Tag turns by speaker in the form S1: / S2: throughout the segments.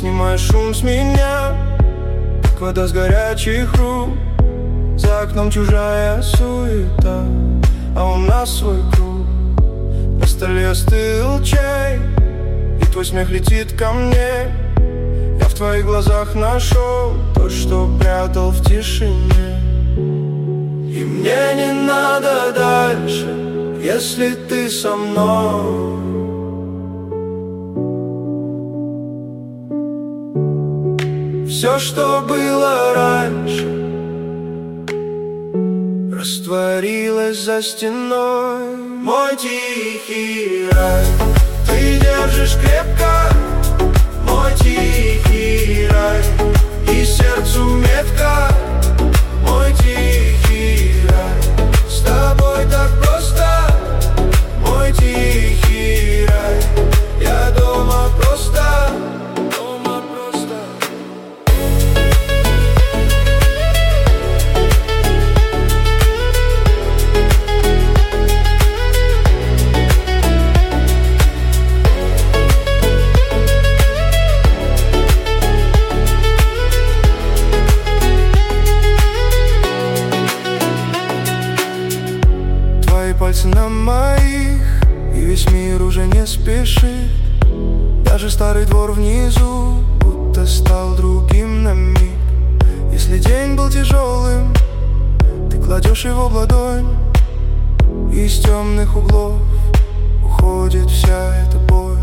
S1: снимай шум с меня, как вода с горячих рук. За окном чужая суета, а у нас свой круг. На столе остыл чай, и твой смех летит ко мне. Я в твоих глазах нашел то, что прятал в тишине. И мне не надо дальше, если ты со мной. Все, что было раньше, растворилось за стеной. Мой тихий рай, ты держишь крепко. Мой тихий рай, и сердцу метка. Мой тихий рай, с тобой так просто. Мой тихий рай, я дома просто. Дома просто. Пальцы на моих, и весь мир уже не спешит. Даже старый двор внизу будто стал другим на миг. Если день был тяжелым, ты кладешь его в ладонь, и из темных углов уходит вся эта боль.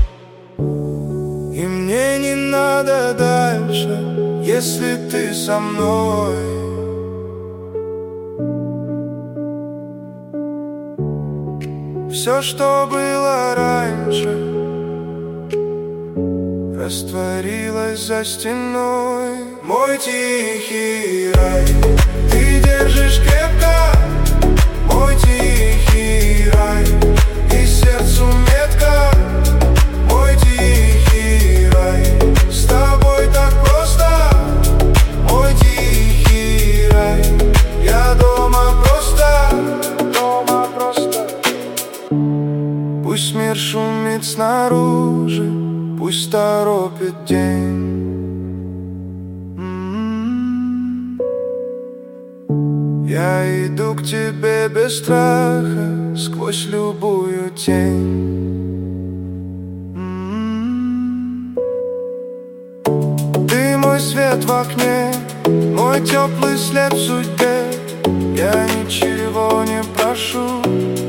S1: И мне не надо дальше, если ты со мной. Все, что было раньше, растворилось за стеной. Мой тихий рай, ты держишь крепко. Мой тихий рай, и сердцу метка. Мой тихий рай, с тобой так просто. Мой тихий рай, я дома просто. Дома просто. Пусть мир шумит снаружи, пусть торопит день. Я иду к тебе без страха, сквозь любую тень. Ты мой свет в окне, мой теплый след в судьбе. Я ничего не прошу,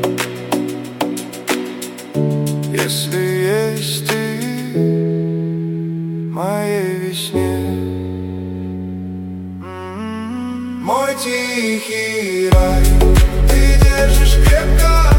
S1: если есть ты в моей весне. Мой тихий рай, ты держишь крепко.